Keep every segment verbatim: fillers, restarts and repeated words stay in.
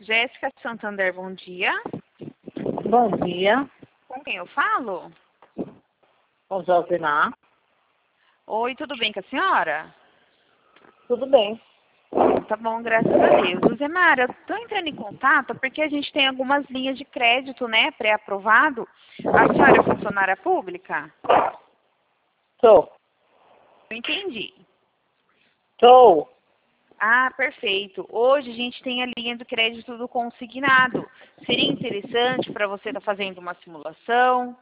Jéssica Santander, bom dia. Bom dia, Com quem eu falo? com Josimar. Oi, tudo bem com a senhora? Tudo bem. Tá bom, graças a Deus. Josemar, eu tô entrando em contato porque a gente tem algumas linhas de crédito, né, pré-aprovado. A senhora é funcionária pública? Sou. Eu entendi. Sou. Ah, perfeito. Hoje a gente tem a linha de crédito do consignado. Seria interessante para você estar fazendo uma simulação?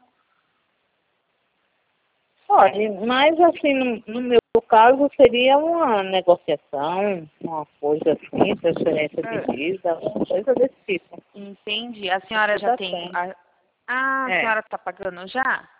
Olha, mas assim, no, no meu caso seria uma negociação, uma coisa assim, transferência Ah, de vida, uma coisa desse tipo. entendi. A senhora já Já tem... tem. A... Ah, a É, senhora está pagando já?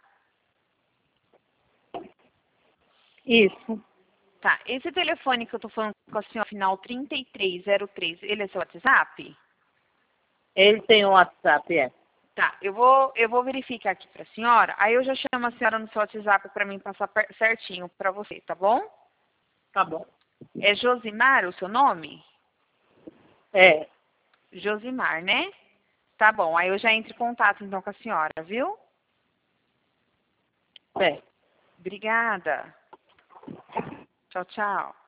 isso. Tá. Esse telefone que eu tô falando com a senhora, final trinta e três zero três, ele é seu WhatsApp? Ele tem um WhatsApp, é. Tá, eu vou, eu vou verificar aqui pra senhora, aí eu já chamo a senhora no seu WhatsApp pra mim passar per- certinho pra você, tá bom? Tá bom. É Josimar o seu nome? É, Josimar, né? Tá bom, aí eu já entro em contato então com a senhora, viu? é. Obrigada. Tchau, tchau.